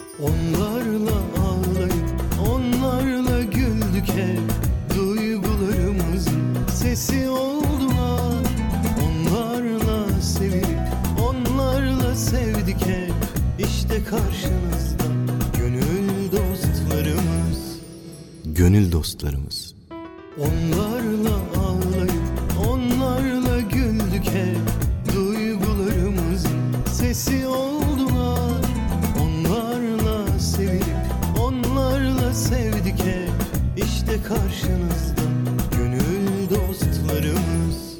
Onlarla ağlayıp onlarla güldük hep, duygularımızın sesi oldular. Onlarla sevilip onlarla sevdik hep, işte karşınızda gönül dostlarımız. Gönül dostlarımız. Onlarla ağlayıp onlarla güldük hep, duygularımızın sesi oldular. Onlarla sevilip onlarla sevdik hep, işte karşınızda gönül dostlarımız.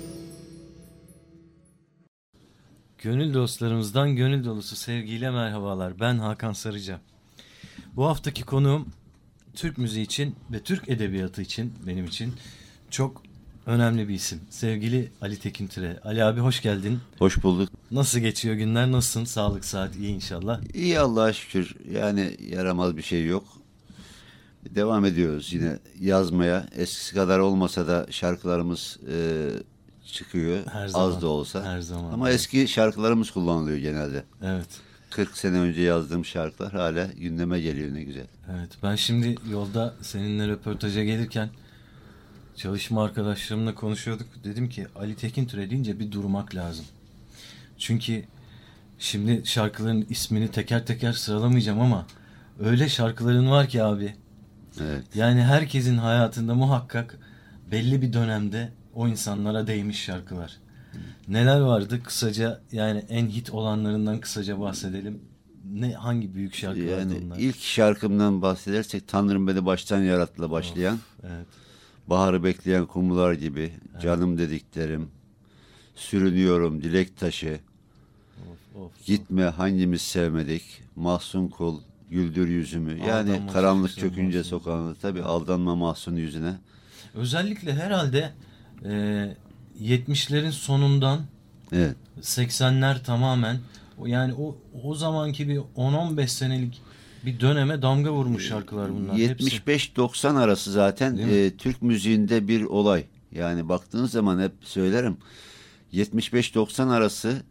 Gönül dostlarımızdan gönül dolusu sevgiyle merhabalar. Ben Hakan Sarıca. Bu haftaki konuğum Türk müziği için ve Türk edebiyatı için, benim için çok önemli bir isim. Sevgili Ali Tekin Türe. Ali abi hoş geldin. Hoş bulduk. Nasıl geçiyor günler? Nasılsın? Sağlık, saat iyi inşallah. İyi Allah'a şükür. Yani yaramaz bir şey yok. Devam ediyoruz yine yazmaya. Eskisi kadar olmasa da şarkılarımız çıkıyor. Her zaman, az da olsa. her zaman. Ama eski şarkılarımız kullanılıyor genelde. Evet. 40 sene önce yazdığım şarkılar hala gündeme geliyor, ne güzel. Evet. Ben şimdi yolda seninle röportaja gelirken çalışma arkadaşlarımla konuşuyorduk. Dedim ki Ali Tekin Türe deyince bir durmak lazım. Çünkü şimdi şarkıların ismini teker teker sıralamayacağım ama öyle şarkıların var ki abi. Evet. Yani herkesin hayatında muhakkak belli bir dönemde o insanlara değmiş şarkılar. Neler vardı? Kısaca yani en hit olanlarından kısaca bahsedelim. Hangi büyük şarkılardı Yani onlar? ilk şarkımdan bahsedersek Tanrım Beni Baştan Yarattı başlayan. Evet. Baharı Bekleyen Kumrular Gibi, Evet. Canım Dediklerim, Sürünüyorum, Dilek Taşı, Gitme Hangimiz Sevmedik, Mahzun Kul, Güldür Yüzümü. Yani Aldanma karanlık çöküşü, çökünce mahzun. sokağında tabii aldanma mahzun yüzüne. Özellikle herhalde 70'lerin sonundan Evet. 80'ler tamamen yani o zamanki bir 10-15 senelik bir döneme damga vurmuş şarkılar bunlar. 75-90 arası zaten Türk müziğinde bir olay. Yani baktığın zaman hep söylerim 75-90 arası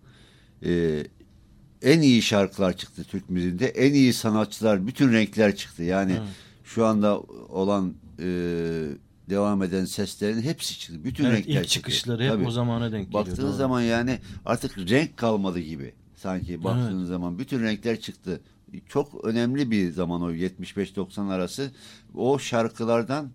en iyi şarkılar çıktı Türk müziğinde. En iyi sanatçılar, bütün renkler çıktı. Yani şu anda olan devam eden seslerin hepsi çıktı. Bütün Evet, renkler ilk çıktı. çıkışları hep Tabii. o zamana denk geliyor. Baktığın zaman yani artık renk kalmadı gibi. Sanki baktığın Evet. zaman bütün renkler çıktı. Çok önemli bir zaman o 75-90 arası. O şarkılardan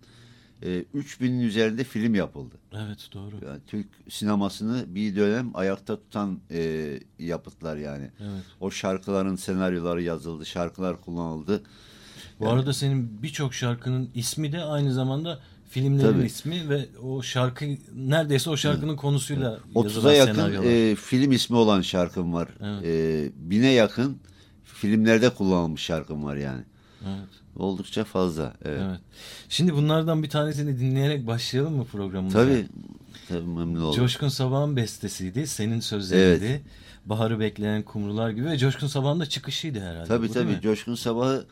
3000'in üzerinde film yapıldı. Evet, doğru. Yani Türk sinemasını bir dönem ayakta tutan yapıtlar yani. Evet. O şarkıların senaryoları yazıldı, şarkılar kullanıldı. Bu arada senin birçok şarkının ismi de aynı zamanda filmlerin Tabii. ismi ve o şarkı neredeyse o şarkının konusuyla 30'a yazılan yakın senaryolar. film ismi olan şarkım var. Evet. 1000'e yakın filmlerde kullanılmış şarkım var yani. Evet. Oldukça fazla. Evet. Evet. Şimdi bunlardan bir tanesini dinleyerek başlayalım mı programımıza? Tabii memnun oldum. Coşkun Sabah'ın bestesiydi. Senin sözleriydi. Evet. Baharı Bekleyen Kumrular Gibi ve Coşkun Sabah'ın da çıkışıydı herhalde. Tabii bu, değil mi? Coşkun Sabah'ı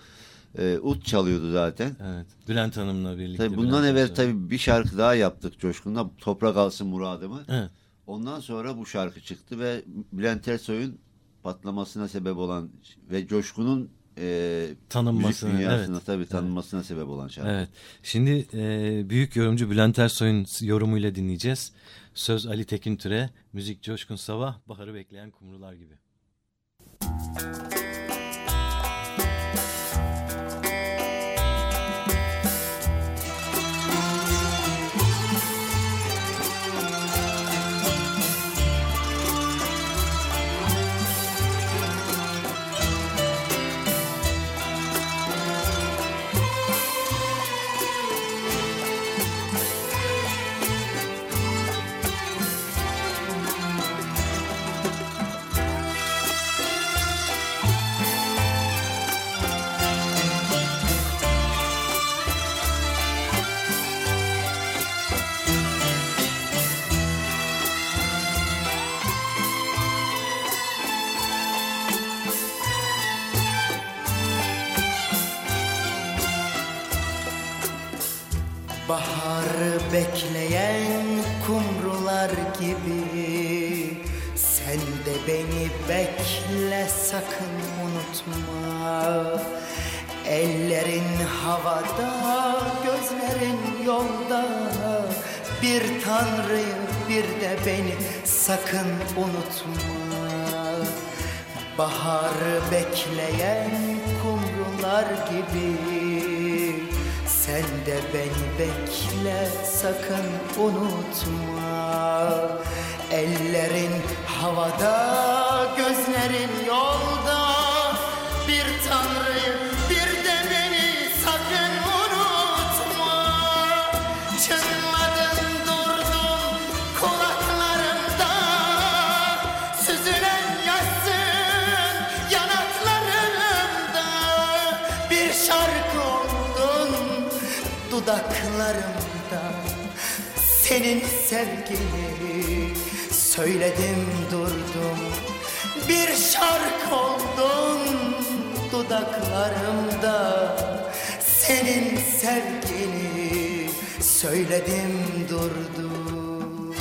ut çalıyordu zaten. Evet. Bülent Hanım'la birlikte. Tabii bundan Bülent evvel Ersoy. tabii bir şarkı daha yaptık Coşkun'la. Toprak Alsın Muradımı. Evet. Ondan sonra bu şarkı çıktı ve Bülent Ersoy'un patlamasına sebep olan ve Coşkun'un Tanınmasına, müzik dünyasına evet. tabii tanınmasına sebep olan şarkı. Evet. Şimdi büyük yorumcu Bülent Ersoy'un yorumuyla dinleyeceğiz. Söz Ali Tekin Türe, müzik Coşkun Sabah, Baharı Bekleyen Kumrular Gibi. Baharı bekleyen kumrular gibi Sen de beni bekle, sakın unutma. Ellerin havada, gözlerin yolda. Bir Tanrı'yı bir de beni sakın unutma. Baharı bekleyen kumrular gibi sen de beni bekle, sakın unutma. Ellerin havada, gözlerin yolda. Bir Tanrı'yı bir de beni sakın unutma. Çınladın durdun kulaklarımda, süzülen yaşsın yanaklarımda. Bir şarkı oldun dudaklarımda, senin sevgini söyledim durdum. Bir şarkı oldun dudaklarımda, senin sevgini söyledim durdum.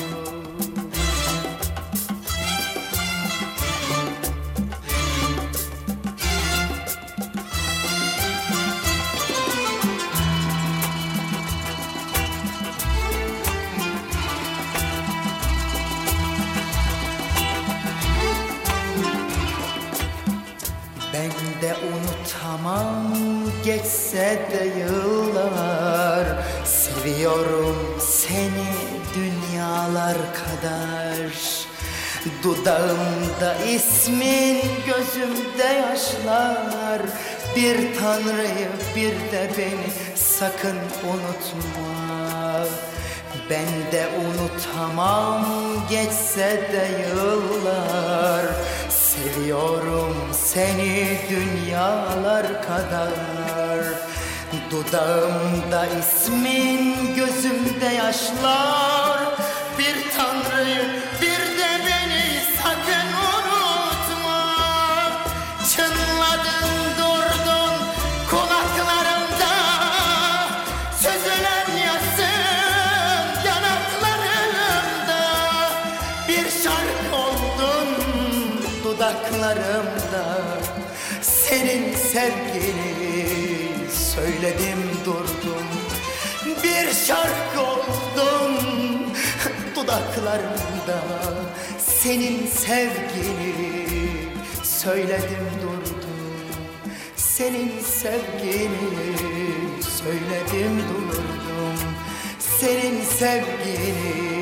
Ben de unutamam, geçse de yıllar. Seviyorum seni dünyalar kadar. Dudağımda ismin, gözümde yaşlar. Bir Tanrı'yı bir de beni sakın unutma. Ben de unutamam, geçse de yıllar. Seviyorum seni dünyalar kadar. Dudağımda ismin, gözümde yaşlar. Bir Tanrı'yı bir de beni sakın unutma. Çınladın durdun kulaklarımda, süzülen yaşın yanaklarımda. Bir şarkı oldun dudaklarımda, senin sevgini söyledim durdum. Bir şarkı oldun dudaklarımda, senin sevgini söyledim durdum. Senin sevgini söyledim durdum. Senin sevgini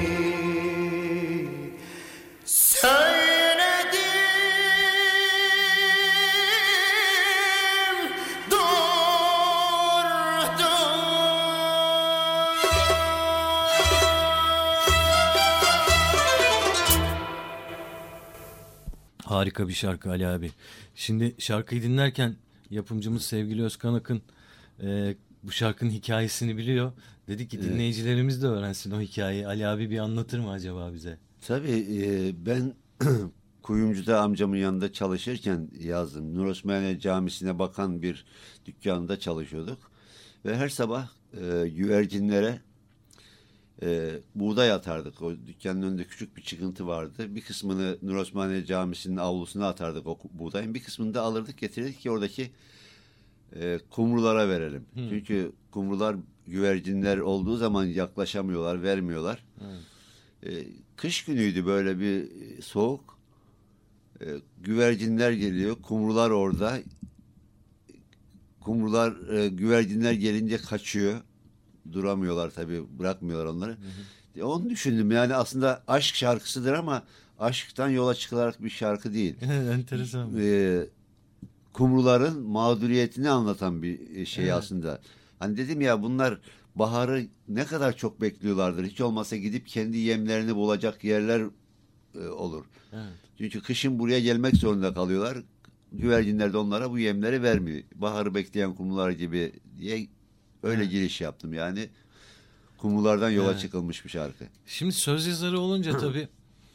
söyledim Harika bir şarkı Ali abi. Şimdi şarkıyı dinlerken yapımcımız sevgili Özkan Akın bu şarkının hikayesini biliyor. Dedi ki dinleyicilerimiz de öğrensin o hikayeyi. Ali abi bir anlatır mı acaba bize? Tabii ben Kuyumcu'da amcamın yanında çalışırken yazdım. Nur Osmaniye Camisi'ne bakan bir dükkanda çalışıyorduk. Ve her sabah güvercinlere buğday atardık. O dükkanın önünde küçük bir çıkıntı vardı. Bir kısmını Nur Osmaniye Camisi'nin avlusuna atardık o buğdayın. Bir kısmını da alırdık getirdik ki oradaki kumrulara verelim. Çünkü kumrular güvercinler olduğu zaman yaklaşamıyorlar, vermiyorlar. Kış günüydü, böyle bir soğuk. Güvercinler geliyor, kumrular orada. Kumrular güvercinler gelince kaçıyor. Duramıyorlar tabii, bırakmıyorlar onları. Onu düşündüm, yani aslında aşk şarkısıdır ama aşktan yola çıkılarak bir şarkı değil. Enteresan. Kumruların mağduriyetini anlatan bir şey aslında. Hani dedim ya, bunlar baharı ne kadar çok bekliyorlardır. Hiç olmazsa gidip kendi yemlerini bulacak yerler olur. Evet. Çünkü kışın buraya gelmek zorunda kalıyorlar. Güvercinler de onlara bu yemleri vermiyor. Baharı bekleyen kumrular gibi diye öyle giriş yaptım. Yani kumrulardan yola çıkılmış bir şarkı. Şimdi söz yazarı olunca tabii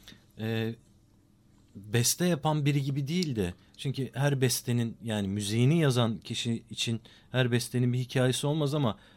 beste yapan biri gibi değil de, çünkü her bestenin, yani müziğini yazan kişi için her bestenin bir hikayesi olmaz ama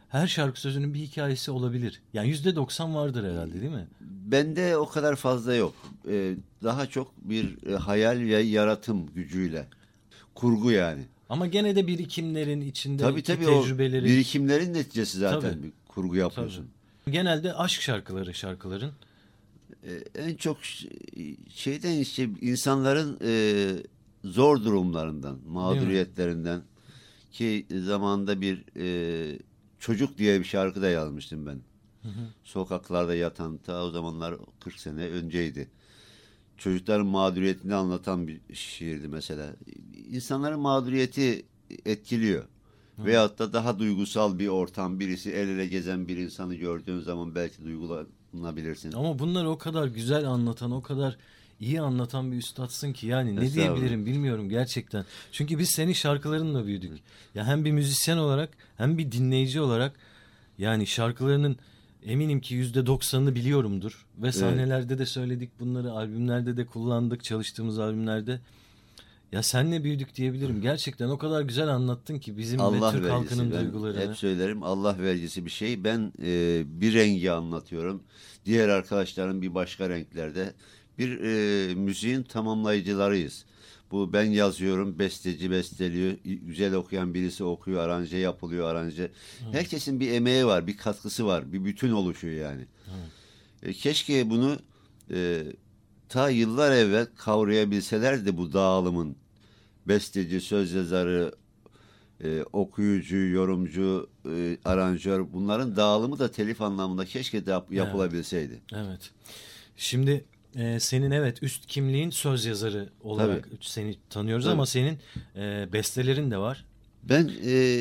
her şarkı sözünün bir hikayesi olabilir. Yani %90 vardır herhalde, değil mi? Bende o kadar fazla yok. Daha çok bir hayal ve yaratım gücüyle. Kurgu yani. Ama gene de birikimlerin içinde Tabii o tecrübelerin. birikimlerin neticesi zaten Tabii. bir kurgu yapıyorsun. Tabii. Genelde aşk şarkıların. En çok şeyden işte insanların zor durumlarından, mağduriyetlerinden ki zamanında bir çocuk diye bir şarkı da yazmıştım ben. Sokaklarda yatan, ta o zamanlar 40 sene önceydi. Çocukların mağduriyetini anlatan bir şiirdi mesela. İnsanların mağduriyeti etkiliyor. Veyahut da daha duygusal bir ortam, birisi el ele gezen bir insanı gördüğün zaman belki duygulanabilirsin. Ama bunları o kadar güzel anlatan, o kadar iyi anlatan bir üstadsın ki yani ne diyebilirim bilmiyorum gerçekten. Çünkü biz senin şarkılarınla büyüdük. Ya hem bir müzisyen olarak hem bir dinleyici olarak yani şarkılarının eminim ki %90'ını biliyorumdur. Ve sahnelerde de söyledik bunları, albümlerde de kullandık, çalıştığımız albümlerde. Ya senle büyüdük diyebilirim. Gerçekten o kadar güzel anlattın ki bizim Allah ve Türk vergisi, halkının ben duygularını. hep söylerim, Allah vergisi bir şey. Ben bir rengi anlatıyorum. Diğer arkadaşların bir başka renklerde. Bir müziğin tamamlayıcılarıyız. Bu ben yazıyorum, besteci besteliyor, güzel okuyan birisi okuyor, aranje yapılıyor, aranje. Herkesin bir emeği var, bir katkısı var, bir bütün oluşuyor yani. Keşke bunu ta yıllar evvel kavrayabilselerdi bu dağılımın. Besteci, söz yazarı, okuyucu, yorumcu, aranjör, bunların dağılımı da telif anlamında keşke de yapılabilseydi. Evet. Şimdi senin üst kimliğin söz yazarı olarak seni tanıyoruz ama senin bestelerin de var. Ben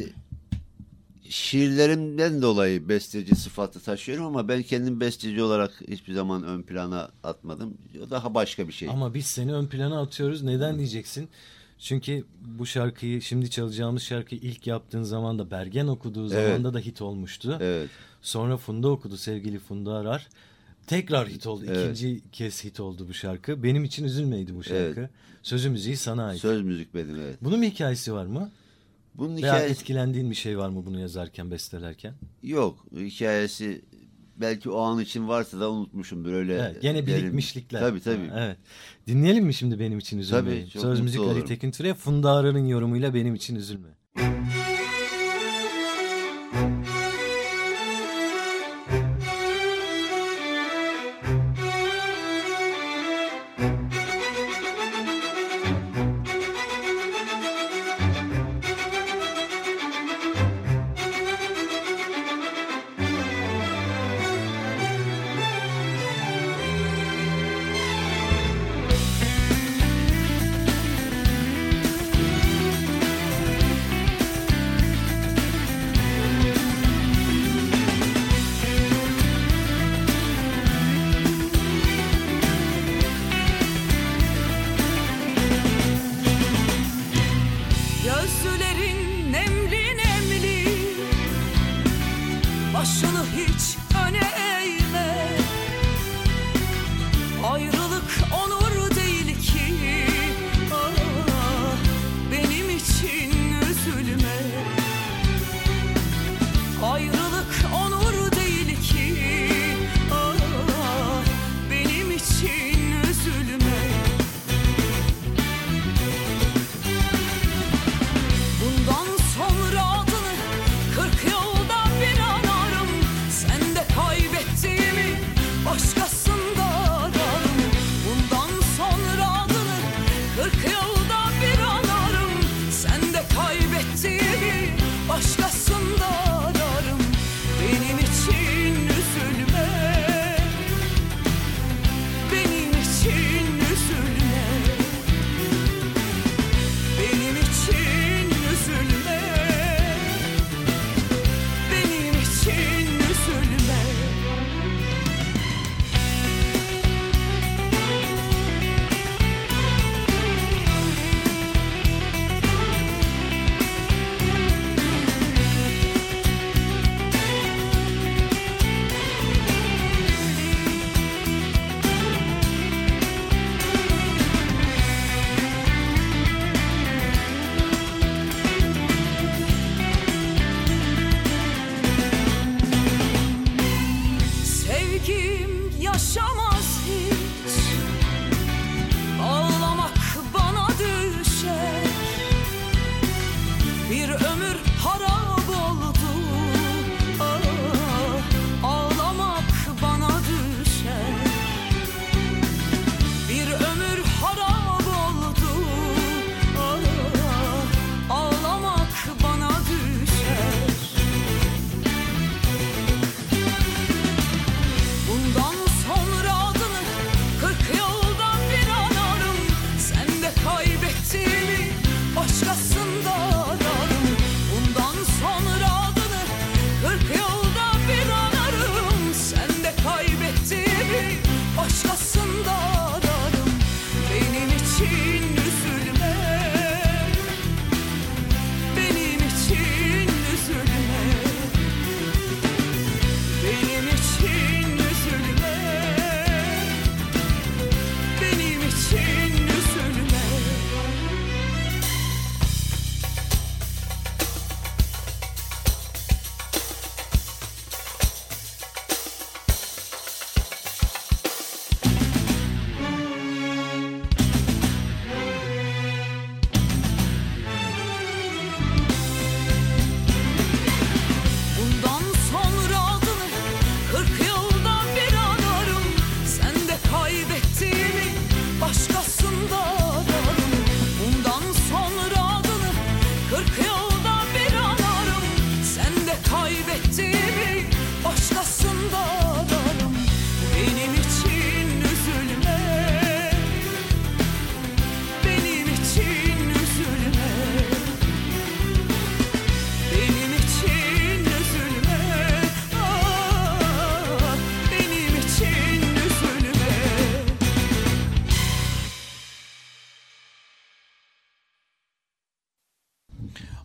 şiirlerimden dolayı besteci sıfatı taşıyorum ama ben kendim besteci olarak hiçbir zaman ön plana atmadım. O daha başka bir şey. Ama biz seni ön plana atıyoruz. Neden diyeceksin? Çünkü bu şarkıyı, şimdi çalacağımız şarkıyı ilk yaptığın zaman da Bergen okuduğu zamanda da hit olmuştu. Evet. Sonra Funda okudu, sevgili Funda Arar. Tekrar hit oldu. Evet. İkinci kez hit oldu bu şarkı. Benim için üzülmeydi bu şarkı. Evet. Sözü müziği sana ait. Söz müzik benim, evet. Bunun bir hikayesi var mı? Bunun Veya hikayesi etkilendiğin bir şey var mı bunu yazarken, bestelerken? yok. Hikayesi belki o an için varsa da unutmuşumdur öyle. Evet, gene birikmişlikler. Tabii. Ha, evet. Dinleyelim mi şimdi Benim için Üzülmeyi? Tabii, çok Söz mutlu müzik Ali olurum. Tekin Türe, Funda Arar'ın yorumuyla Benim için Üzülme. Gözlerin nemli nemli, başını hiç öne eğme. Ayrılık onur değil ki, ah, benim için üzülme. Ayrılık onur değil ki, ah, benim için üzülme. Bundan sonra adını 40 yılda bir anarım. Sen de kaybettiğimi başkasında ararım. Bundan sonra adını 40 yılda bir anarım. Sen de kaybettiğimi başkasında ararım. Benim için üzülme. Benim için üzülme. Benim için üzülme. Benim için üzülme.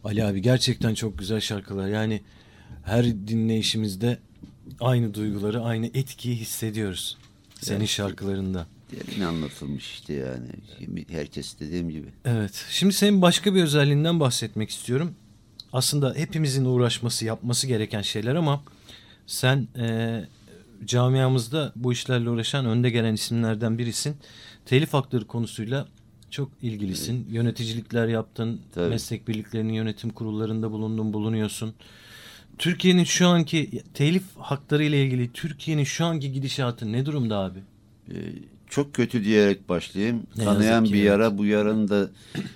Ali abi gerçekten çok güzel şarkılar. Yani her dinleyişimizde aynı duyguları, aynı etkiyi hissediyoruz. Senin Evet. şarkılarında. Derin anlatılmış işte yani. Şimdi herkes dediğim gibi. Evet. Şimdi senin başka bir özelliğinden bahsetmek istiyorum. Aslında hepimizin uğraşması, yapması gereken şeyler ama sen camiamızda bu işlerle uğraşan önde gelen isimlerden birisin. Telif hakları konusuyla çok ilgilisin. Yöneticilikler yaptın. Tabii. Meslek birliklerinin yönetim kurullarında bulunuyorsun. Türkiye'nin şu anki telif hakları ile ilgili Türkiye'nin şu anki gidişatı ne durumda abi? Çok kötü diyerek başlayayım. Ne Kanayan yazık ki, bir yara, bu yaranın da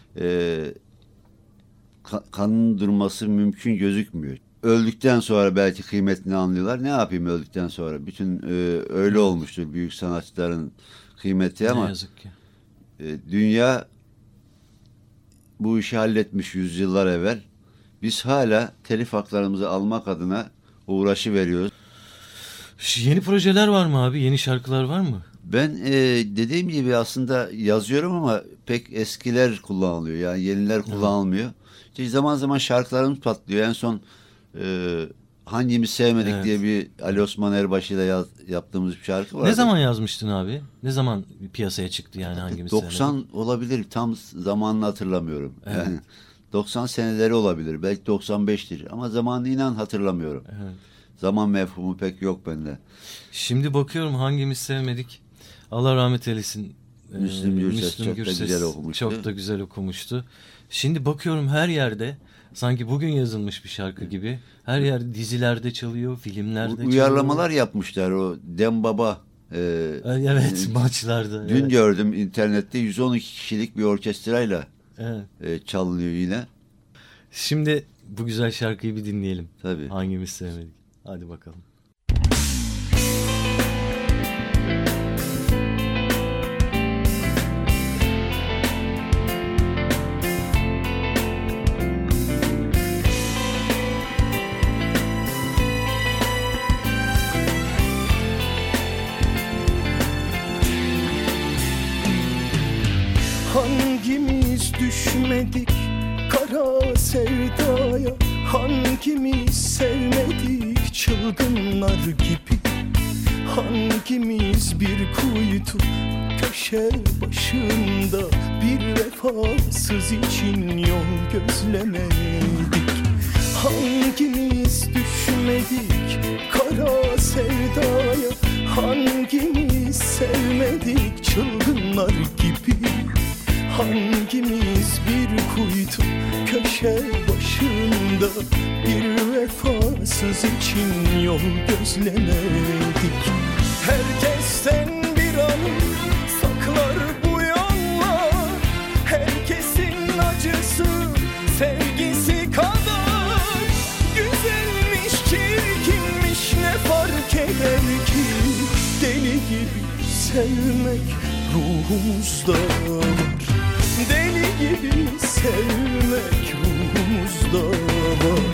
kanın durması mümkün gözükmüyor. Öldükten sonra belki kıymetini anlıyorlar. Ne yapayım öldükten sonra? Bütün öyle olmuştur büyük sanatçıların kıymeti ama Ne yazık ki. dünya bu işi halletmiş yüzyıllar evvel. Biz hala telif haklarımızı almak adına uğraşı veriyoruz. Yeni projeler var mı abi? Yeni şarkılar var mı? Ben dediğim gibi aslında yazıyorum ama pek eskiler kullanılıyor. Yani yeniler kullanılmıyor. İşte zaman zaman şarkılarımız patlıyor. En son Hangimiz Sevmedik Evet. diye bir Ali Osman Erbaşı ile yaptığımız bir şarkı var. Ne zaman yazmıştın abi? Ne zaman piyasaya çıktı yani hangimiz 90 sevmedi? olabilir. Tam zamanını hatırlamıyorum. Evet. Yani 90 seneleri olabilir. Belki 95'tir. Ama zamanını inan hatırlamıyorum. Evet. Zaman mefhumu pek yok bende. Şimdi bakıyorum hangimiz sevmedik. Allah rahmet eylesin. Müslüm Gürses çok da güzel okumuştu. Çok da güzel okumuştu. Şimdi bakıyorum her yerde sanki bugün yazılmış bir şarkı gibi. Her yerde dizilerde çalıyor, filmlerde çalıyor. Uyarlamalar yapmışlar o Dem Baba. Evet, maçlarda. Dün evet. gördüm internette 112 kişilik bir orkestrayla Evet. çalınıyor yine. Şimdi bu güzel şarkıyı bir dinleyelim. Tabii. Hangimiz sevmedik? Hadi bakalım. Hangimiz düşmedik kara sevdaya, hangimiz sevmedik çılgınlar gibi, hangimiz bir kuytu köşe başında bir vefasız için yol gözlemedik. Hangimiz düşmedik kara sevdaya, hangimiz sevmedik çılgınlar gibi, hangimiz bir kuytu köşe başında bir vefasız için yol gözlemedik. Herkesten bir anı saklar bu yanlar, herkesin acısı sevgisi kadar güzelmiş, çirkinmiş, ne fark eder ki? Deli gibi sevmek ruhumuzda var, deli gibi sevmek ruhumuzda var.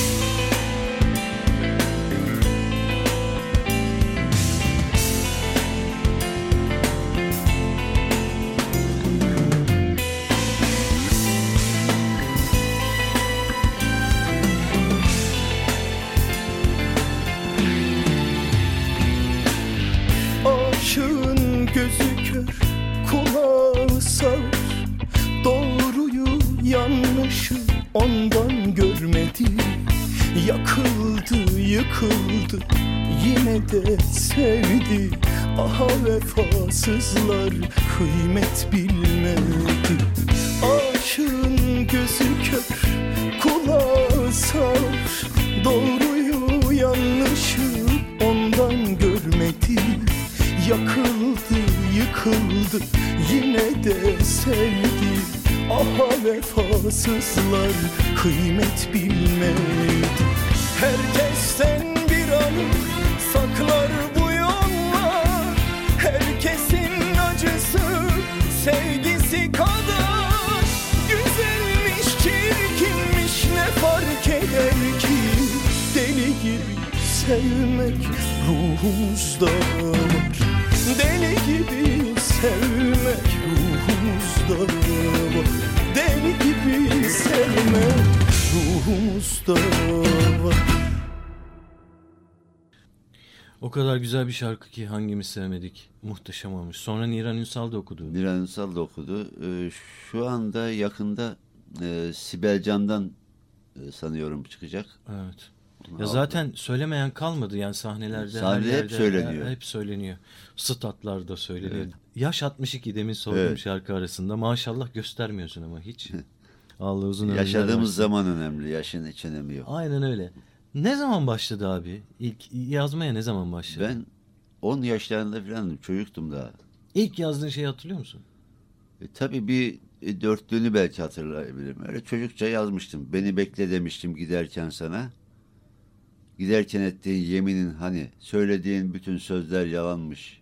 Aşığın gözü kör, kulağı sağır, doğruyu yanlışı ondan görmedi. Yakıldı, yıkıldı, yine de sevdi. Aha vefasızlar kıymet bilmedi. Aşığın gözü kör, kulağı sağır, doğruyu yanlışı ondan görmedi. Yakıldı, yıkıldı, yine de sevdi. Aha vefasızlar kıymet bilmedi. Herkesten bir anı saklar bu yollar, herkesin acısı sevgisi kadar güzelmiş, çirkinmiş, ne fark eder ki? Deli gibi sevmek ruhumuzda var, deli gibi sevmek ruhumuzda var, deli gibi sevmek Mustafa. O kadar güzel bir şarkı ki hangimiz sevmedik. Muhteşem olmuş. Sonra Niran Ünsal da okudu. Niran Ünsal da okudu. Şu anda yakında Sibel Can'dan sanıyorum çıkacak. Evet. Onu Ya aldım. zaten söylemeyen kalmadı yani sahnelerde. Sahnede her hep yerde, söyleniyor. Hep söyleniyor. Statlarda söyleniyor. Evet. Yaş 62 demin sorduğum Evet. şarkı arasında. Maşallah göstermiyorsun ama hiç. Allah uzun ömürler Yaşadığımız versin. zaman önemli. Yaşın hiç önemi yok. Aynen öyle. Ne zaman başladı abi? İlk yazmaya ne zaman başladı? Ben 10 yaşlarında falandım. Çocuktum daha. İlk yazdığın şeyi hatırlıyor musun? Tabii bir dörtlüğünü belki hatırlayabilirim. Öyle çocukça yazmıştım. Beni bekle demiştim giderken sana. Giderken ettiğin yeminin hani söylediğin bütün sözler yalanmış.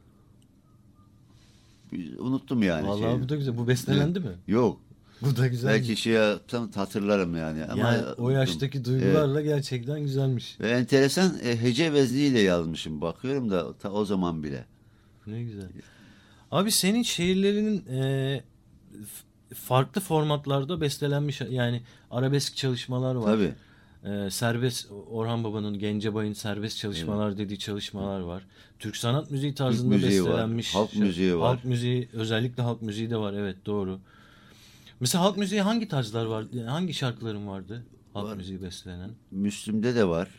Unuttum yani. Vallahi bu da güzel. Bu bestelendi mi? Yok. Bu da güzel. Belki şey yapsam hatırlarım yani. Ama yani o unuttum. yaştaki duygularla gerçekten güzelmiş. Ve enteresan hece vezniyle yazmışım. Bakıyorum da o zaman bile. Ne güzel. Abi senin şiirlerinin farklı formatlarda bestelenmiş yani arabesk çalışmalar var. Tabii. Serbest Orhan Baba'nın Gencebay'ın serbest çalışmalar dediği çalışmalar var. Türk sanat müziği tarzında müziği var, bestelenmiş. halk müziği var. Halk müziği, özellikle halk müziği de var. Evet, doğru. Mesela halk müziği hangi tarzlar var? Yani hangi şarkıların vardı? Halk Var. müziği bestelenen. Müslüm'de de var.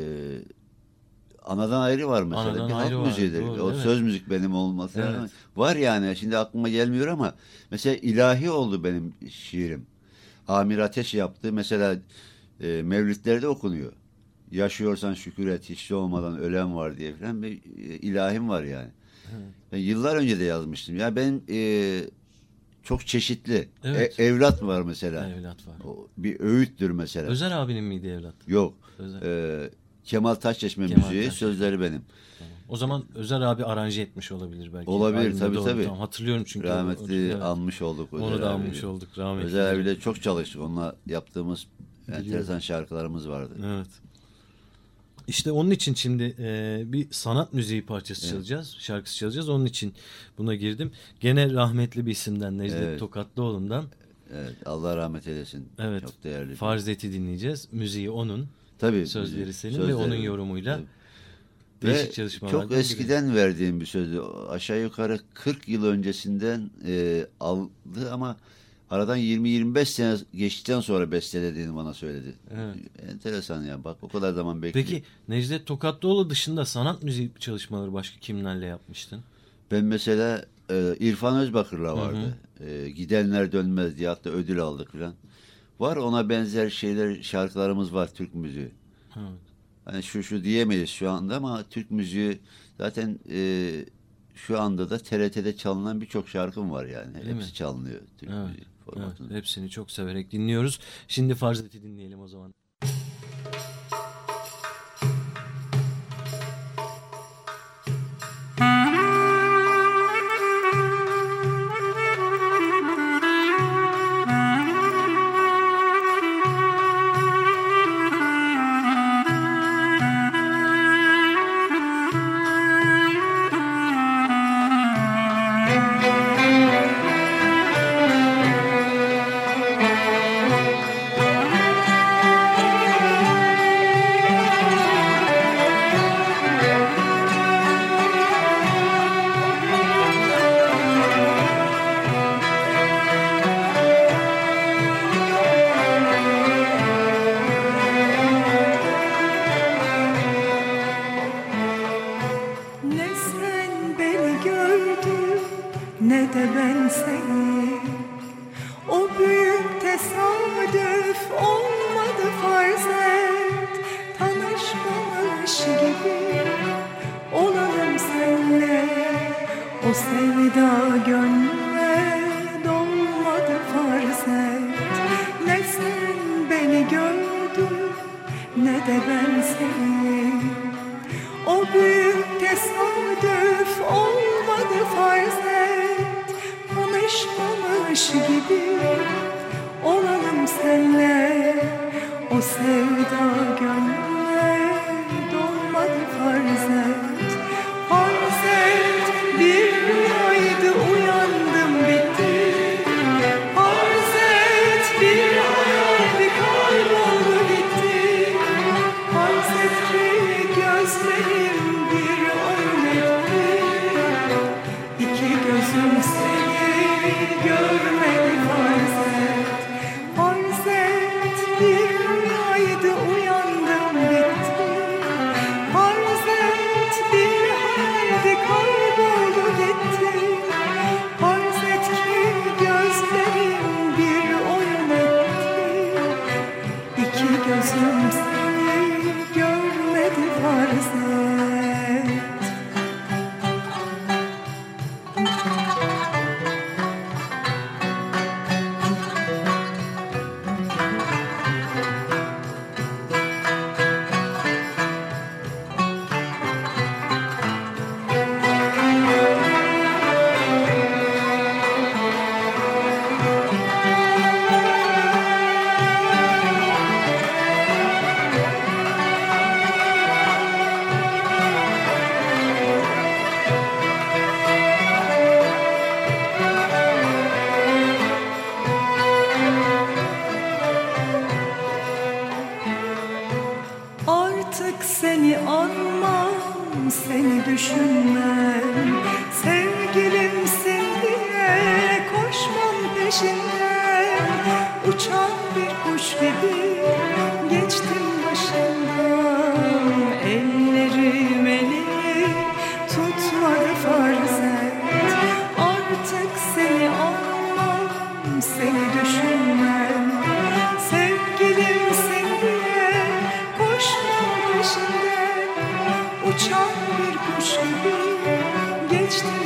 Anadan ayrı var mesela. Anadan bir ayrı halk var, müziğidir. doğru, O evet. söz müzik benim olması. Evet. Ama var yani. Şimdi aklıma gelmiyor ama mesela ilahi oldu benim şiirim. Amir Ateş yaptı. Mesela mevlütlerde okunuyor. Yaşıyorsan şükür et, hiç olmadan ölen var diye falan bir ilahim var yani. Ben yıllar önce de yazmıştım. Ya ben çok çeşitli. Evet. Evlat var mesela. Evlat var. O bir öğüttür mesela. Özer abinin miydi evlat? Yok. Özer. Kemal Taşçeşme Kemal müziği, Taşçeşme. sözleri benim. O zaman Özer abi aranje etmiş olabilir belki. Olabilir, Albümde tabii, doğru, tabii. Tamam, hatırlıyorum çünkü. Rahmetli Evet. anmış olduk. Onu Özer da abiyle. anmış olduk. Rahmetli. Özer abiyle çok çalıştık. Onunla yaptığımız enteresan şarkılarımız vardı. Evet. İşte onun için şimdi bir sanat müziği parçası çalacağız. Şarkısı çalacağız. Onun için buna girdim. Gene rahmetli bir isimden Necdet Evet. Tokatlıoğlu'ndan. Evet, Allah rahmet eylesin. Evet. Çok değerli. Farzet'i dinleyeceğiz. Müziği onun. Tabii. Sözleri senin Sözleri. ve onun yorumuyla. Tabii. Değişik Ve çalışmalardan çok biri. eskiden verdiğim bir sözdü. Aşağı yukarı 40 yıl öncesinden aldı ama aradan 20-25 sene geçtikten sonra bestelediğini bana söyledi. Evet. Enteresan ya. Bak o kadar zaman bekliyor. Peki Necdet Tokatlıoğlu dışında sanat müziği çalışmaları başka kimlerle yapmıştın? Ben mesela İrfan Özbakır'la vardı. Gidenler Dönmez diye hatta ödül aldık falan. Var ona benzer şeyler, şarkılarımız var Türk müziği. Evet. Hani şu diyemeyiz şu anda ama Türk müziği zaten şu anda da TRT'de çalınan birçok şarkım var yani. Değil Hepsi mi? çalınıyor Türk Evet, müziği formatında. evet, hepsini çok severek dinliyoruz. Şimdi Farzet'i dinleyelim o zaman. Ne sen beni gördün ne de ben seni. O büyük tesadüf olmadı farz et. Tanışmamış gibi olalım senle. O sevda gönlüme dolmadı farz et. Ne sen beni gördün ne de ben seni. O büyük tesadüf olmadı farz et. Tanışmamış gibi olalım senle. O sevda gönlüme dolmadı farz et. Farz et bir rüyaydı uyandım bitti. Farz et bir hayaldi kayboldu gitti. gözüm seni görmedi farz et. Artık seni anmam, seni düşünmem. Sevgilimsin diye koşmam peşinden. Uçan bir kuş gibi geçtim başından. Ellerim eli tutmadı farz et. Artık seni anmam, seni düşünmem. Sevgilimsin diye koşmam peşinden. Uçan bir kuş gibi geçtim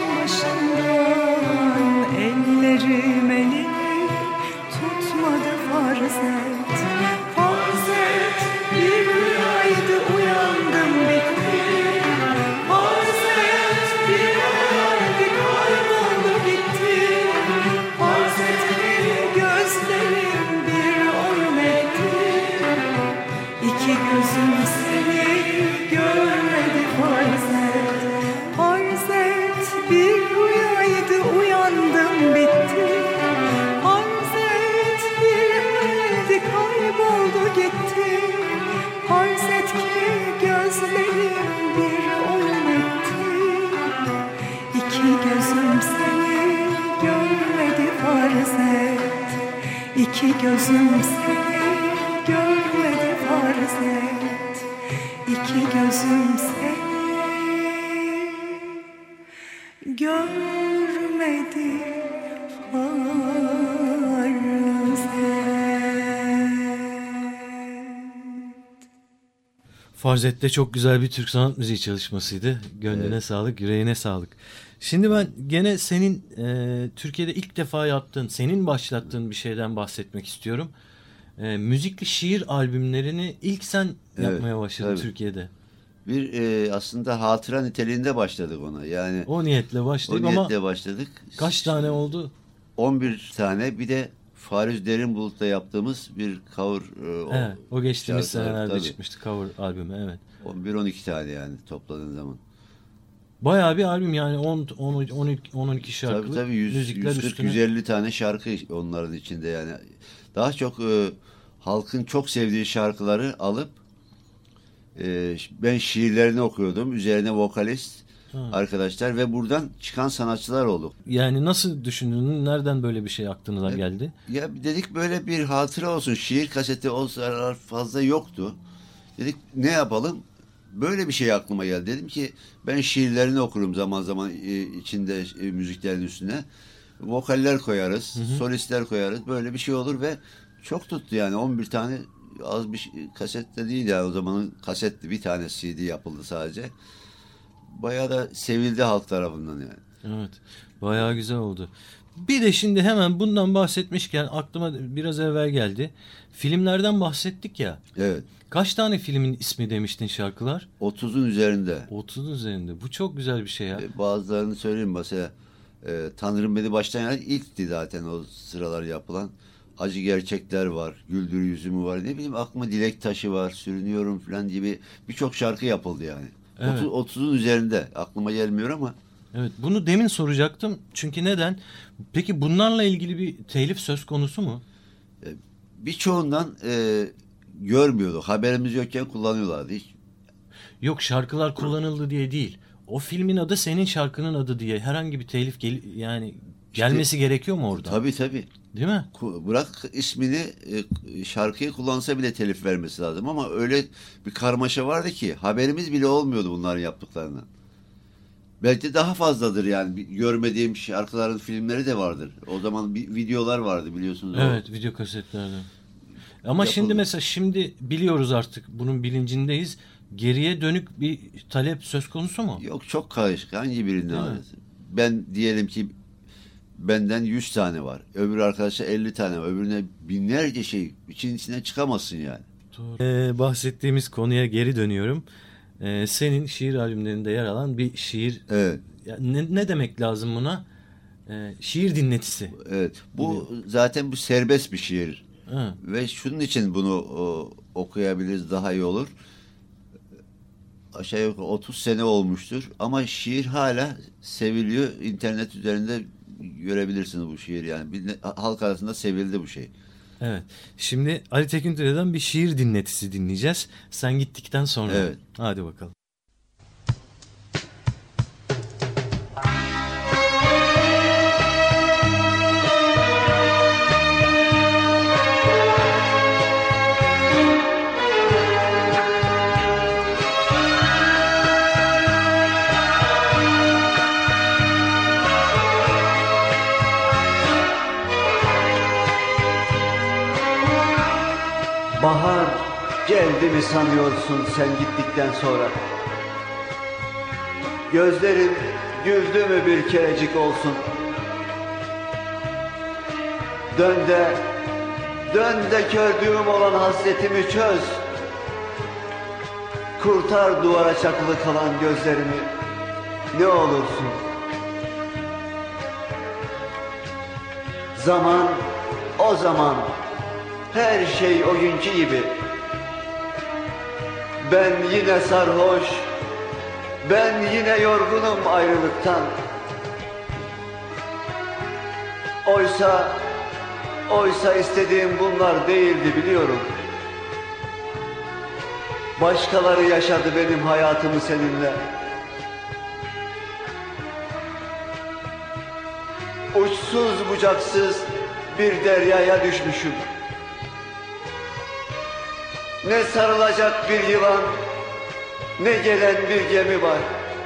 başından. Ellerim elini tutmadı farz et. Farz et bir rüyaydı uyandım bitti. Farz et bir rüyaydı kayboldu gitti. Farz et ki gözlerim bir oyun etti. İki gözüm seni görmedi farz et. Farz et bir rüyaydı uyandım bitti. Farz et bir rüyaydı kayboldu gitti. Farz et ki gözlerim bir oyun etti. İki gözüm seni görmedi farz et. İki gözüm seni görmedi farz et. İki gözüm seni görmedi farz et. Farzet'te çok güzel bir Türk sanat müziği çalışmasıydı. Gönlüne sağlık, yüreğine sağlık. Şimdi ben gene senin Türkiye'de ilk defa yaptığın, senin başlattığın bir şeyden bahsetmek istiyorum. Müzikli şiir albümlerini ilk sen yapmaya başladın tabii. Türkiye'de. Bir aslında hatıra niteliğinde başladık ona. Yani O niyetle başladık ama başladık. kaç tane oldu? 11 tane, bir de Faruz Derinbulut'ta yaptığımız bir cover Evet, o geçtiğimiz şarkılar, senelerde tabii. çıkmıştı cover albümü, evet. 11-12 tane yani topladığın zaman. Bayağı bir albüm yani 10-12 şarkılı Tabii müzikler üstüne. 140-150 tane şarkı onların içinde yani. Daha çok halkın çok sevdiği şarkıları alıp ben şiirlerini okuyordum. Üzerine vokalist arkadaşlar ve buradan çıkan sanatçılar olduk. Yani nasıl düşündün? Nereden böyle bir şey aklınıza geldi? Ya dedik böyle bir hatıra olsun. Şiir kaseti o sıralar fazla yoktu. Dedik ne yapalım? Böyle bir şey aklıma geldi. Dedim ki ben şiirlerini okurum zaman zaman içinde müziklerin üstüne. Vokaller koyarız, solistler koyarız. Böyle bir şey olur ve çok tuttu yani. 11 tane az bir kaset de değil yani, o zamanın kasetti. Bir tane CD yapıldı sadece. Bayağı da sevildi halk tarafından yani. Evet. Bayağı güzel oldu. Bir de şimdi hemen bundan bahsetmişken aklıma biraz evvel geldi. Filmlerden bahsettik ya. Evet. Kaç tane filmin ismi demiştin şarkılar? 30'un üzerinde. 30'un üzerinde. Bu çok güzel bir şey ya. Bazılarını söyleyeyim mesela. Tanrım Beni Baştan Yarar ilkti zaten o sıralar yapılan. Acı Gerçekler var. Güldür Yüzümü var. Ne bileyim aklıma Dilek Taşı var. Sürünüyorum falan gibi birçok şarkı yapıldı yani. Evet. 30'un üzerinde. Aklıma gelmiyor ama. Evet, bunu demin soracaktım. Çünkü neden? Peki bunlarla ilgili bir telif söz konusu mu? Birçoğundan görmüyorduk. Haberimiz yokken kullanıyorlardı. Hiç. Yok, şarkılar kullanıldı diye değil. O filmin adı senin şarkının adı diye herhangi bir telif yani gelmesi gerekiyor mu orada? Tabii. Değil mi? Bırak ismini, şarkıyı kullansa bile telif vermesi lazım ama öyle bir karmaşa vardı ki haberimiz bile olmuyordu bunların yaptıklarından. Belki daha fazladır yani. Görmediğim şarkıların filmleri de vardır. O zaman videolar vardı biliyorsunuz. Evet, video kasetlerden. Ama yapıldı. şimdi mesela şimdi biliyoruz artık, bunun bilincindeyiz. Geriye dönük bir talep söz konusu mu? Yok, çok karışık. Hangi birini Değil mi? alırsın? Ben diyelim ki benden 100 tane var. Öbür arkadaşa 50 tane var. Öbürüne binlerce şey. İçin içine çıkamazsın yani. Bahsettiğimiz konuya geri dönüyorum. Senin şiir albümlerinde yer alan bir şiir. Evet. Ya ne demek lazım buna? Şiir dinletisi. Evet. Bu zaten bu serbest bir şiir. Ha. Ve şunun için bunu okuyabiliriz, daha iyi olur. Aşağı yukarı 30 sene olmuştur. Ama şiir hala seviliyor. İnternet üzerinde görebilirsiniz bu şiir yani. Halk arasında sevildi bu şey. Evet. Şimdi Ali Tekin Türe'den bir şiir dinletisi dinleyeceğiz. Sen gittikten sonra. Evet. Hadi bakalım. Bahar geldi mi sanıyorsun sen gittikten sonra? Gözlerin güldü mü bir kerecik olsun? Dön de gördüğüm olan hasretimi çöz. Kurtar duvara çakılı kalan gözlerimi, ne olursun. O zaman her şey o günkü gibi. Ben yine sarhoş, ben yine yorgunum ayrılıktan. Oysa istediğim bunlar değildi biliyorum. Başkaları yaşadı benim hayatımı seninle. Uçsuz bucaksız bir deryaya düşmüşüm. Ne sarılacak bir yılan, ne gelen bir gemi var.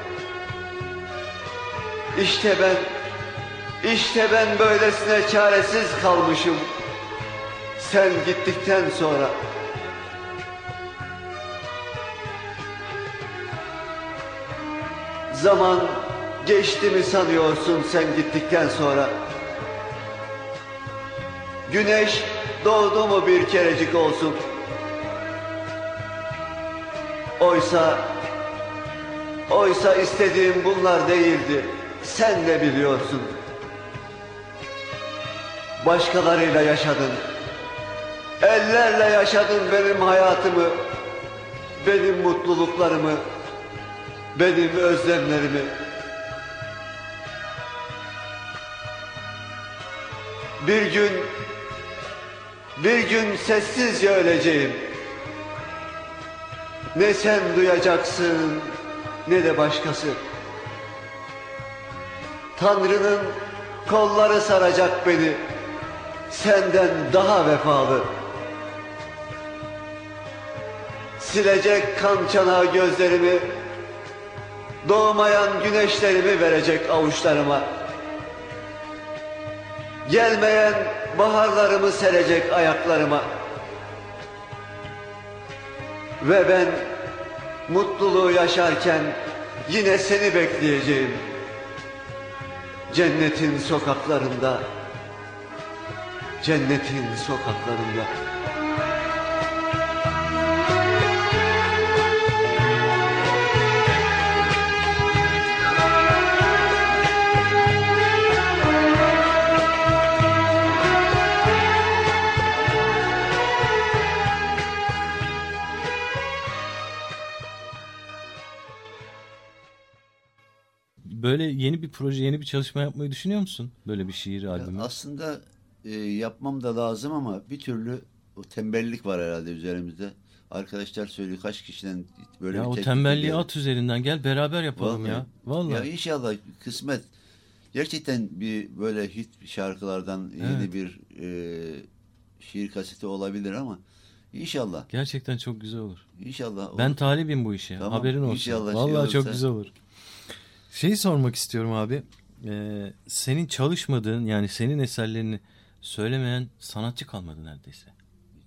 İşte ben böylesine çaresiz kalmışım. Sen gittikten sonra. Zaman geçti mi sanıyorsun sen gittikten sonra? Güneş doğdu mu bir kerecik olsun? Oysa istediğim bunlar değildi. Sen de biliyorsun. Başkalarıyla yaşadın. Ellerle yaşadın benim hayatımı, benim mutluluklarımı, benim özlemlerimi. Bir gün sessizce öleceğim. Ne sen duyacaksın, ne de başkası. Tanrı'nın kolları saracak beni, senden daha vefalı. Silecek kan çanağı gözlerimi, doğmayan güneşlerimi verecek avuçlarıma. Gelmeyen baharlarımı serecek ayaklarıma. Ve ben mutluluğu yaşarken yine seni bekleyeceğim. Cennetin sokaklarında, cennetin sokaklarında. Böyle yeni bir proje, yeni bir çalışma yapmayı düşünüyor musun? Böyle bir şiir albümü. Aslında yapmam da lazım ama bir türlü o tembellik var herhalde üzerimizde. Arkadaşlar söylüyor, kaç kişiden böyle Ya bir o teklif tembelliği geliyor. at üzerinden, gel beraber yapalım Vallahi. ya. Vallahi. Ya inşallah kısmet. Gerçekten bir böyle hit şarkılardan yeni Evet. bir şiir kaseti olabilir ama inşallah. Gerçekten çok güzel olur. İnşallah. Ben olur. talibim bu işe. Tamam, Haberin olsun. inşallah Vallahi çok olursa. güzel olur. Şeyi sormak istiyorum abi. Senin çalışmadığın, yani senin eserlerini söylemeyen sanatçı kalmadı neredeyse.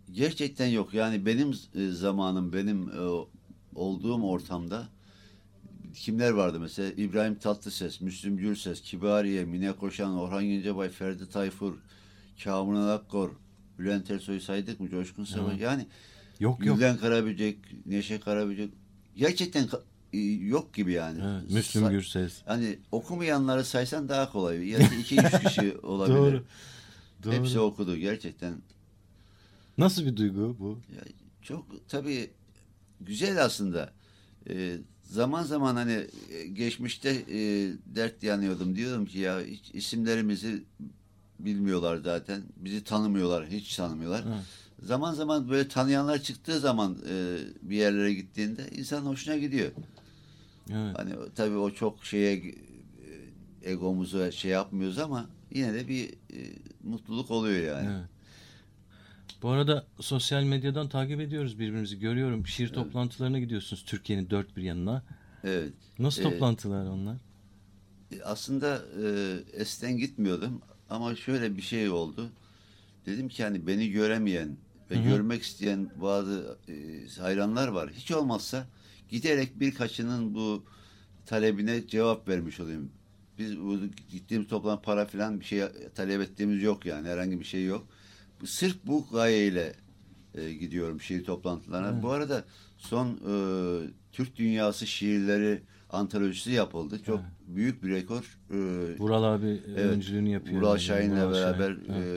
Gerçekten yok. Yani benim zamanım, benim olduğum ortamda kimler vardı mesela? İbrahim Tatlıses, Müslüm Gürses, Kibariye, Mine Koşan, Orhan Gencebay, Ferdi Tayfur, Kamuran Akkor, Bülent Ersoy'u saydık mı? Coşkun Sabah. Yani Yok. Gülden Karaböcek, Neşe Karaböcek. Gerçekten yok gibi yani. Evet, Müslüm Gürses. Hani okumayanları saysan daha kolay. Ya da 2-3 kişi olabilir. Doğru. Hepsi okudu gerçekten. Nasıl bir duygu bu? Ya, çok tabii güzel aslında. Zaman zaman hani geçmişte dert yanıyordum. Diyordum ki ya hiç isimlerimizi bilmiyorlar zaten. Bizi tanımıyorlar, hiç tanımıyorlar. Evet. Zaman zaman böyle tanıyanlar çıktığı zaman bir yerlere gittiğinde insan hoşuna gidiyor. Evet. Hani tabii o çok egomuzu şey yapmıyoruz ama yine de bir mutluluk oluyor yani. Evet. Bu arada sosyal medyadan takip ediyoruz birbirimizi. Görüyorum. Şiir toplantılarına gidiyorsunuz Türkiye'nin dört bir yanına. Evet. Nasıl toplantılar onlar? Aslında eskiden gitmiyordum ama şöyle bir şey oldu. Dedim ki hani beni göremeyen ve görmek isteyen bazı hayranlar var. Hiç olmazsa giderek birkaçının bu talebine cevap vermiş olayım. Biz bu gittiğimiz toplantı para falan bir şey talep ettiğimiz yok yani. Herhangi bir şey yok. Sırf bu gayeyle gidiyorum şiir toplantılarına. Evet. Bu arada son Türk Dünyası şiirleri antolojisi yapıldı. Çok büyük bir rekor. Vural abi öncülüğünü yapıyor. Vural Şahin'le beraber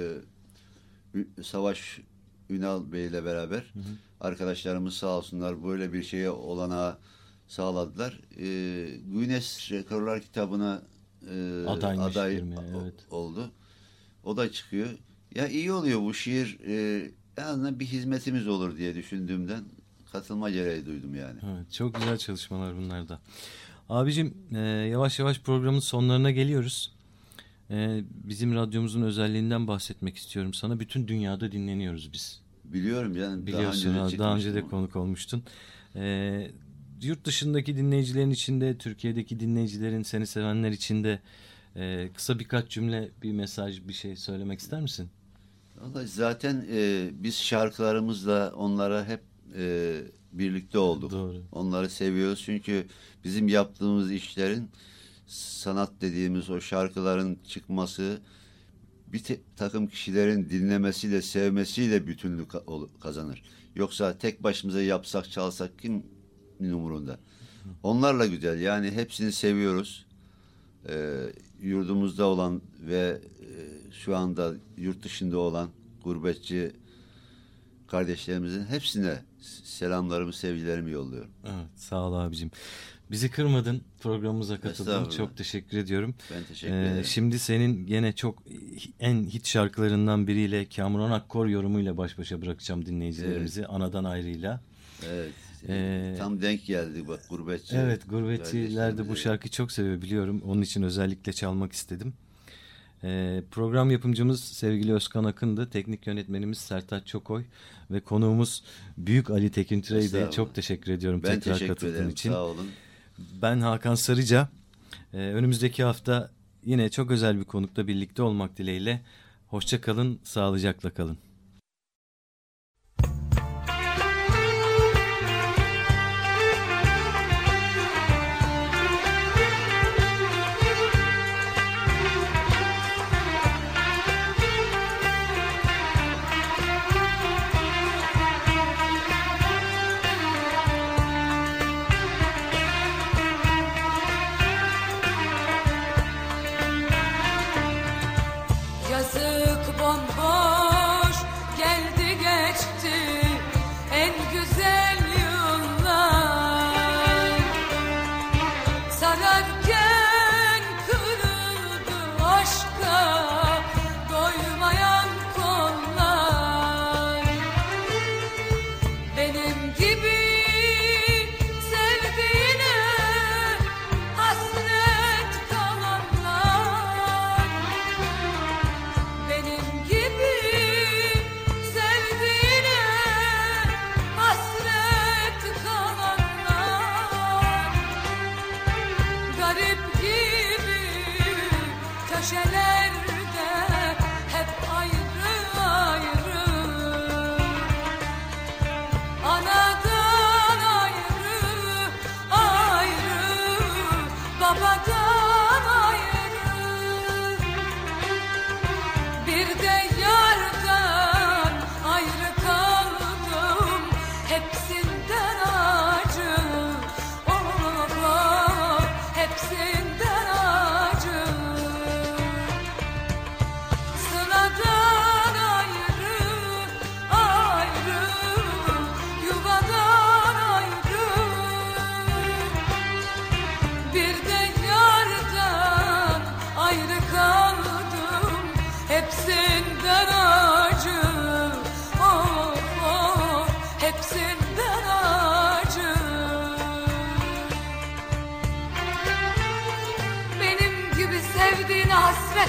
Savaş Ünal Bey'le beraber arkadaşlarımız sağ olsunlar böyle bir şeye olanağı sağladılar. Guinness Rekorlar kitabına aday oldu. O da çıkıyor. Ya iyi oluyor bu şiir. En azından bir hizmetimiz olur diye düşündüğümden katılma gereği duydum yani. Evet, çok güzel çalışmalar bunlar da. Abicim yavaş yavaş programın sonlarına geliyoruz. Bizim radyomuzun özelliğinden bahsetmek istiyorum sana. Bütün dünyada dinleniyoruz biz. Biliyorum canım. Biliyorsun daha önce de konuk olmuştun. Yurt dışındaki dinleyicilerin içinde, Türkiye'deki dinleyicilerin, seni sevenler içinde kısa birkaç cümle, bir mesaj, bir şey söylemek ister misin? Vallahi zaten biz şarkılarımızla onlara hep birlikte olduk. Doğru. Onları seviyoruz çünkü bizim yaptığımız işlerin sanat dediğimiz o şarkıların çıkması bir takım kişilerin dinlemesiyle, sevmesiyle bütünlük kazanır. Yoksa tek başımıza yapsak, çalsak kim umurunda? Onlarla güzel. Yani hepsini seviyoruz. Yurdumuzda olan ve şu anda yurt dışında olan gurbetçi kardeşlerimizin hepsine selamlarımı, sevgilerimi yolluyorum. Evet, sağ ol abicim. Bizi kırmadın, programımıza katıldın. Çok teşekkür ediyorum. Ben teşekkür ederim. Şimdi senin gene çok en hit şarkılarından biriyle Kamuran Akkor yorumuyla baş başa bırakacağım dinleyicilerimizi. Evet. Anadan Ayrı'yla. Evet. Tam denk geldi bak gurbetçi. Evet, gurbetçiler de bu şarkıyı çok seviyor biliyorum. Onun için özellikle çalmak istedim. Program yapımcımız sevgili Özkan Akın'dı. Teknik yönetmenimiz Sertaç Çokoy ve konuğumuz Büyük Ali Tekin Türey'di. Çok teşekkür ediyorum tekrar katıldığın için. Sağ olun. Ben Hakan Sarıca. Önümüzdeki hafta yine çok özel bir konukla birlikte olmak dileğiyle. Hoşça kalın, sağlıcakla kalın. Yazık bomboş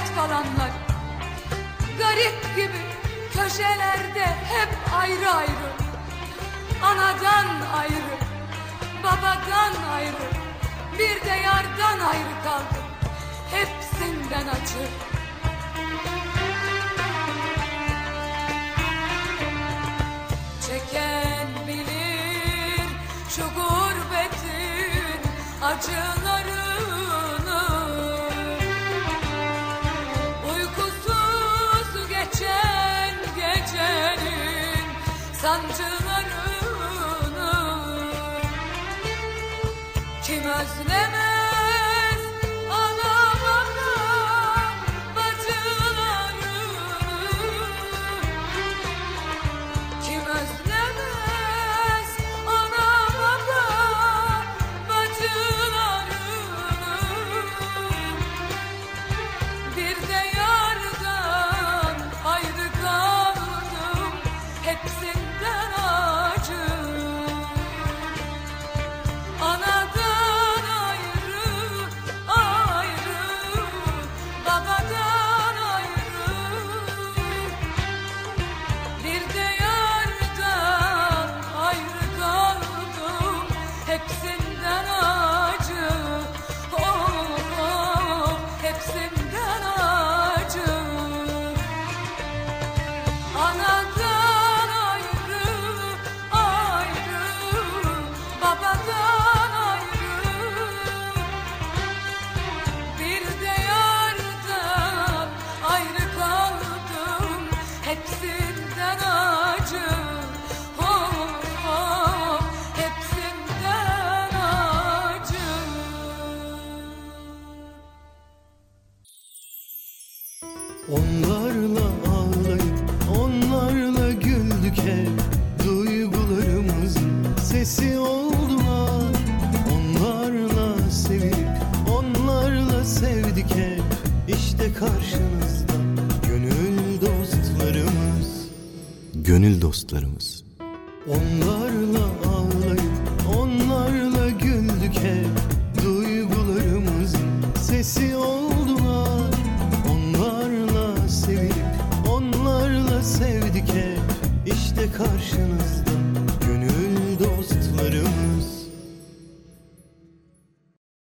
dert falanlar. Garip gibi köşelerde hep ayrı ayrı. Anadan ayrı, babadan ayrı, bir de yardan ayrı kaldım. Hepsinden acı. Çeken bilir şu gurbetin acılarını. Uykusuz geçen gecenin sancılarını. Kim özlemez ana baba bacılarını? Kim özlemez ana baba bacılarını? Bir de yardan ayrı kaldım, hepsinden acı. Anadan ayrı, ayrı, babadan ayrı. Bir de yardan ayrı kaldım, hepsinden acı. Oh, oh, hepsinden acı. Anadan ayrı, ayrı, babadan ayrı. Bir de yardan ayrı kaldım, hepsinden acı. Oh, oh, hepsinden acı. Onlarla ağlayıp onlarla güldük hep. Duygularımızın sesi oldular. Onlarla sevilip onlarla sevdik hep. İşte karşınızda gönül dostlarımız. Gönül dostlarımız. Onlarla ağlayıp onlarla güldük hep. Duygularımızın sesi oldular. Onlarla sevilip onlarla sevdik hep. İşte karşınızda